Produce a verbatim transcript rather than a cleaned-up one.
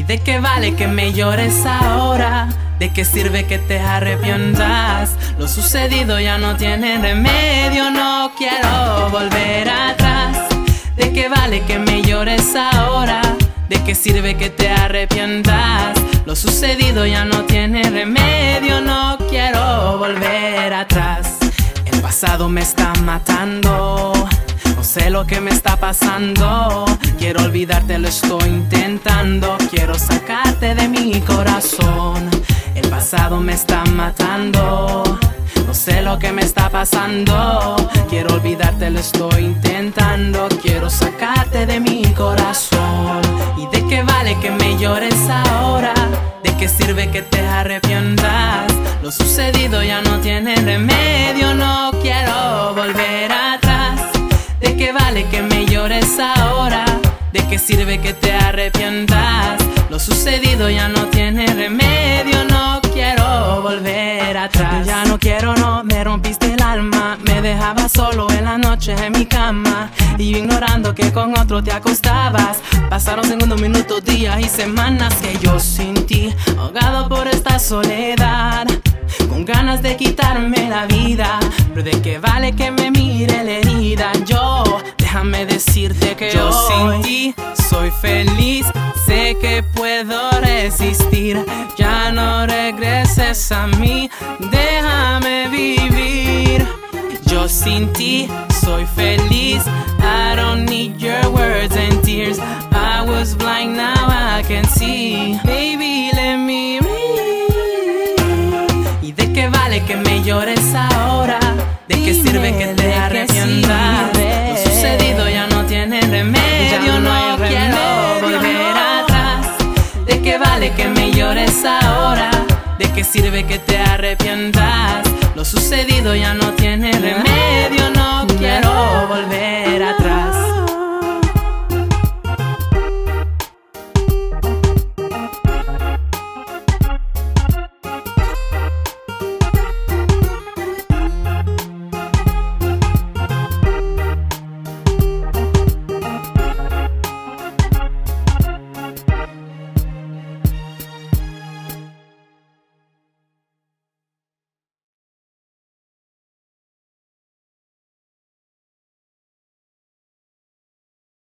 ¿De qué vale que me llores ahora? ¿De qué sirve que te arrepientas? Lo sucedido ya no tiene remedio, no quiero volver atrás. ¿De qué vale que me llores ahora? ¿De qué sirve que te arrepientas? Lo sucedido ya no tiene remedio, no quiero volver atrás. El pasado me está matando, no sé lo que me está pasando. Quiero olvidarte, lo estoy intentando. Quiero sacarte de mi corazón. El pasado me está matando, no sé lo que me está pasando. Quiero olvidarte, lo estoy intentando. Quiero sacarte de mi corazón. ¿Y de qué vale que me llores ahora? ¿De qué sirve que te arrepientas? Lo sucedido ya no tiene remedio, no quiero volver atrás. ¿De qué vale que me llores ahora? ¿De qué sirve que te arrepientas? Lo sucedido ya no tiene remedio, no quiero volver atrás. Ya no quiero, no, me rompiste el alma. Me dejabas solo en la noche en mi cama, y yo ignorando que con otro te acostabas. Pasaron segundos, minutos, días y semanas que yo sin ti, ahogado por esta soledad, con ganas de quitarme la vida. Pero ¿de qué vale que me mire la herida? Yo, déjame decirte que yo sin ti soy feliz. Sé que puedo resistir. Ya no regreses a mí, déjame vivir. Yo sin ti soy feliz. I don't need your words and tears. I was blind, now I can see. Baby, let me read. ¿Y de qué vale que me llores ahora? ¿De qué sirve que te arrepientas? Lo sucedido ya no tiene remedio, no quiero volver atrás. ¿De qué vale que me llores ahora? ¿De qué sirve que te arrepientas? Lo sucedido ya no tiene remedio, no quiero volver atrás.